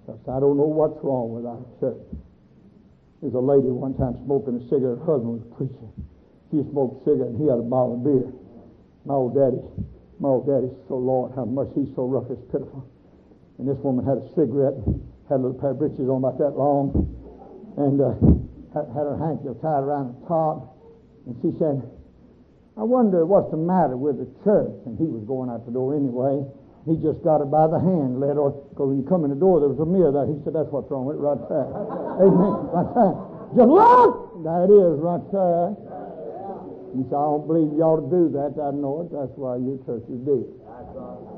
I don't know what's wrong with our church. There's a lady one time smoking a cigarette. Her husband was a preacher. She smoked a cigarette and he had a bottle of beer. My old daddy's so, Lord, how much he's so rough, it's pitiful. And this woman had a cigarette, had a little pair of breeches on about that long, and had her handkerchief tied around the top. And she said, I wonder what's the matter with the church. And he was going out the door anyway. He just got her by the hand, led her, because when you come in the door, there was a mirror there. He said, that's what's wrong with it right there. Amen. Right there. Just look! There it is right there. He said, I don't believe you ought to do that. I know it. That's why your church is dead.